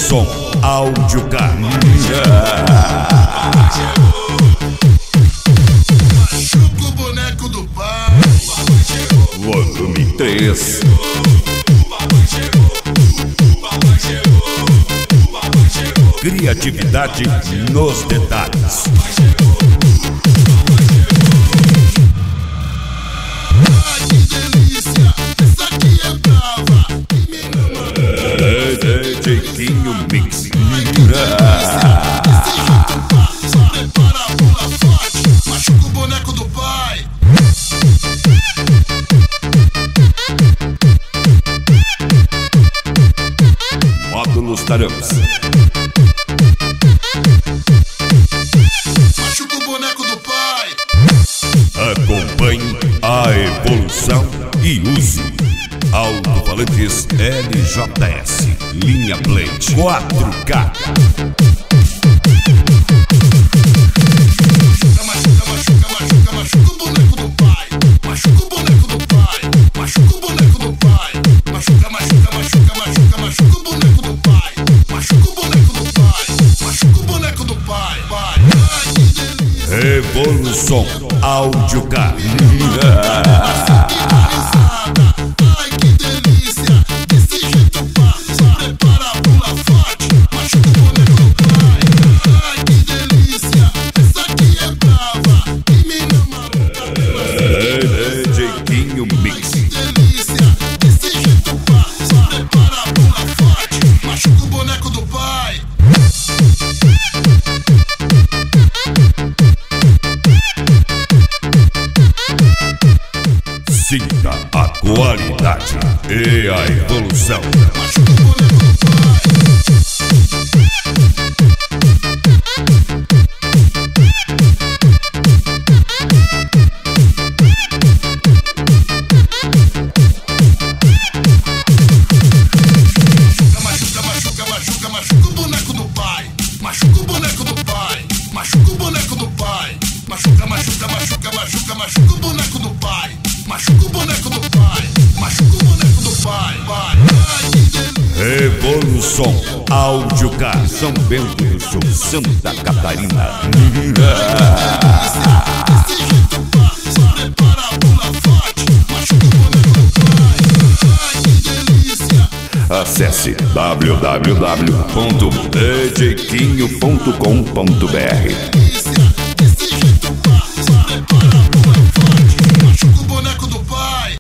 Evolução Áudio Car. Machuca o boneco do pai. Volume 3. Criatividade nos detalhes. Ai, que delícia, essa aqui é brava. DJ Quinho Mix. Desse jeito pá, só prepara a pula forte. Machuca o boneco do pai. Módulos Taramas. Machuca o boneco do pai. Acompanhe a evolução e use alto-falantes LJS, linha Blade 4K. Machuca o boneco do pai. Machuca o boneco do pai. Machuca o boneco do pai. Machuca o boneco do pai. Machuca o boneco do pai. Machuca o boneco do pai. Ai, que delícia. Evolução Áudio Car. Ai, que delícia. Desse jeito pá, só prepara a pula forte. Machuca o boneco do pai. Ai, que delícia. Essa aqui é brava. Que mina maluca. DJ Quinho Mix. Delícia, desse jeito pá, só prepara a pula forte. Machuca o boneco do pai. Sinta a qualidade e a evolução. Machuca o boneco do pai. Machuca o boneco do pai. Machuca o boneco do pai. Machuca o boneco do pai. Machuca o boneco do pai. Machuca o boneco do pai. Machuca o boneco do pai. Ai, que delícia. Evolução Áudio Car, São Bento do Sul, Santa Catarina. Desse jeito pá, só prepara a pula forte. Machuca o boneco do pai. Ai, que delícia. Acesse www.djquinho.com.br.